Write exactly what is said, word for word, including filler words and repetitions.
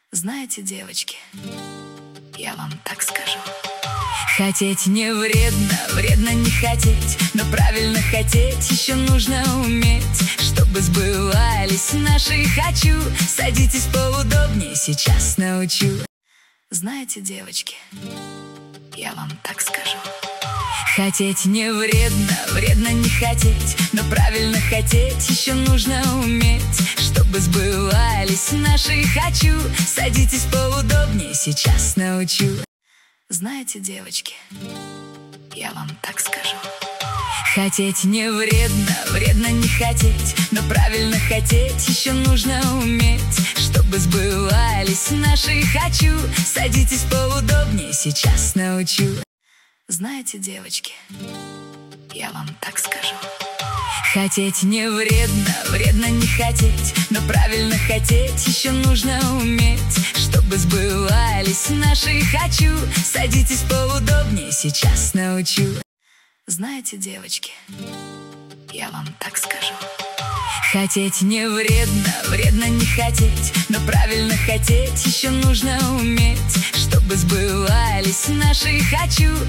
Знаете, девочки, я вам так скажу. Хотеть не вредно, вредно не хотеть, но правильно хотеть еще нужно уметь, чтобы сбывались наши «хочу». Садитесь поудобнее, сейчас научу. Знаете, девочки, я вам так скажу. Хотеть не вредно, вредно не хотеть, но правильно хотеть еще нужно уметь, чтобы сбывались наши «хочу». Садитесь поудобнее, сейчас научу. Знаете, девочки, я вам так скажу. Хотеть не вредно, вредно не хотеть, но правильно хотеть еще нужно уметь, чтобы сбывались наши «хочу». Садитесь поудобнее, сейчас научу. Знаете, девочки, я вам так скажу. Хотеть не вредно, вредно не хотеть, но правильно хотеть еще нужно уметь, чтобы сбывались наши «хочу». Садитесь поудобнее, сейчас научу. Знаете, девочки, я вам так скажу. Хотеть не вредно, вредно не хотеть, но правильно хотеть еще нужно уметь, чтобы сбывались наши «хочу».